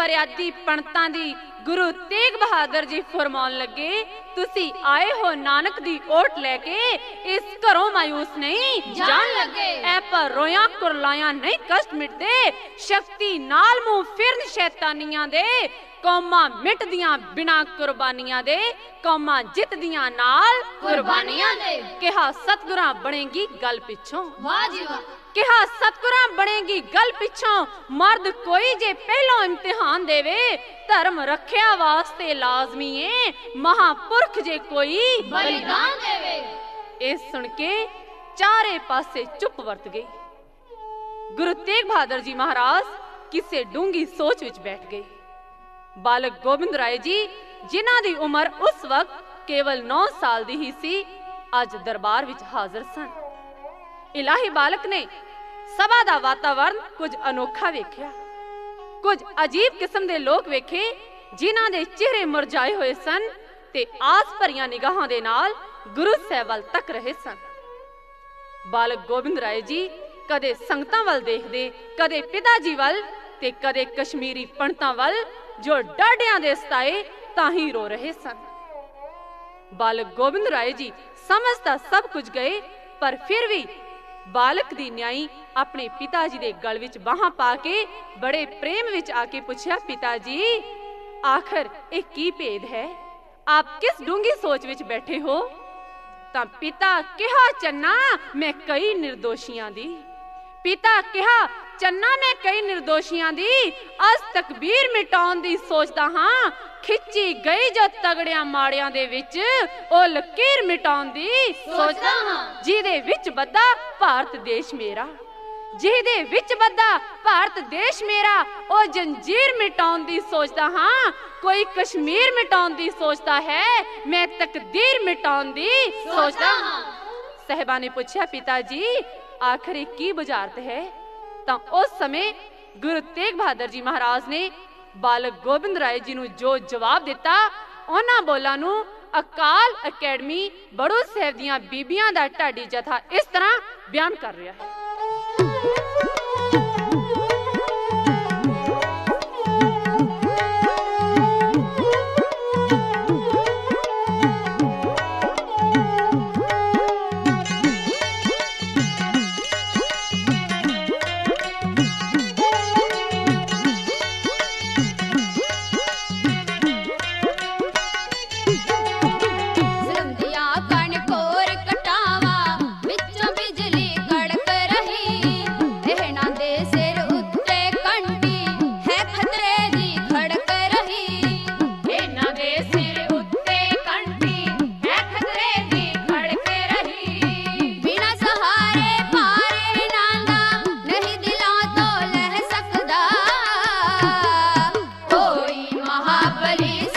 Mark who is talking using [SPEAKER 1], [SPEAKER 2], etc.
[SPEAKER 1] फरियादी पंडितां दी गुरु तेग बहादुर जी फरमान लगे, तुसी आए हो नानक दी ओट लेके, इस घरों मायूस नहीं जान लगे। ऐ पर रोया कुरलाया नहीं कष्ट मिटदे, शक्ति नाल मुंह फिरन शैतानियां दे, कौमां मिटदियां बिना कुर्बानियां दे, कौमां जितदियां नाल कुर्बानियां दे। कहा सतगुरां बनेगी गल पिछों, वाह जी वाह। कहा सतगुरां बनेगी गल पिछों, मर्द कोई जे पहलों इम्तिहान देवे, धर्म रखिया वास्ते लाजमी है, महापुरख जे कोई बलिदान देवे। ए सुन के चारे पासे चुप वरत गई। गुरु तेग बहादुर जी महाराज किसे डूंगी सोच विच बैठ गए। बालक गोबिंद राय जी जिन्हां दी उम्र उस वक्त केवल 9 साल दी ही सी, अज दरबार विच हाजिर सन। इलाही बालक ने सभा दा वातावरण कुछ अनोखा वेख्या, कुछ अजीब किस्म दे लोग वेखे जिन्हां दे चेहरे मुरझाए हुए सन ते आस भरियां निगाहां दे नाल गुरु साहब वल तक रहे सन। बालक गोबिंद राय जी कदे संगतां वल देखदे, कदे पिता जी वल ते कदे कश्मीरी पंडितां वल जो डाडियां दे सताए ताही रो रहे सन। बालक गोबिंद राय जी समझता सब कुछ गए, पर फिर भी बालक दी न्याई अपने पिताजी दे गल विच बाहां पाके बड़े प्रेम विच आके पूछया, पिताजी आखिर एक की भेद है, आप किस डूंगी सोच विच बैठे हो? तां पिता कहा, चन्ना मैं कई निर्दोषियां दी। पिता कहा, चन्ना मैं कई निर्दोषियां दी अज तकबीर मिटाउण दी सोचदा हां, खिच्ची गई जो तगड़ियां माड़ियां दे विच ओ लकीर मिटाउण दी सोचदा हां, जिहदे विच बद्दा भारत देश मेरा, जिहदे विच बद्दा भारत देश मेरा, ओ जंजीर मिटाउण दी सोचदा हां, कोई कश्मीर मिटाउण दी सोचदा है, मैं तकदीर मिटाउण दी सोचदा हां। साहिबा ने पूछया, पिताजी आखिर की बुझारत है? तां उस समय गुरु तेग बहादुर जी महाराज ने बालक गोबिंद राय जी नूं जो जवाब दिता, उन्हां बोलां नूं अकाल अकैडमी बड़ू साहिब दीयां बीबियां दा ढाडी जथा इस तरह बयान कर रहा है।
[SPEAKER 2] महाबली